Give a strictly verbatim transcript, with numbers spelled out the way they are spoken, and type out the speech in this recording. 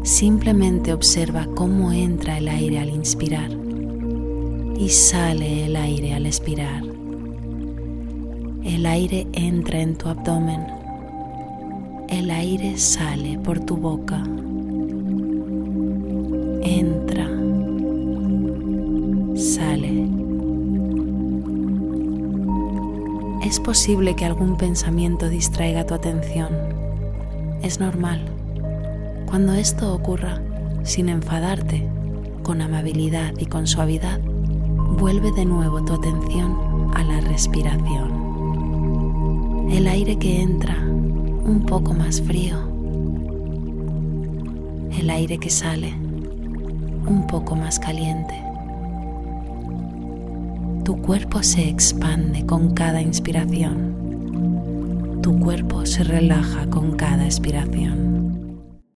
Simplemente observa cómo entra el aire al inspirar y sale el aire al expirar. El aire entra en tu abdomen. El aire sale por tu boca. Entra. Sale. Es posible que algún pensamiento distraiga tu atención. Es normal. Cuando esto ocurra, sin enfadarte, con amabilidad y con suavidad, vuelve de nuevo tu atención a la respiración. El aire que entra, un poco más frío. El aire que sale, un poco más caliente. Tu cuerpo se expande con cada inspiración. Tu cuerpo se relaja con cada expiración.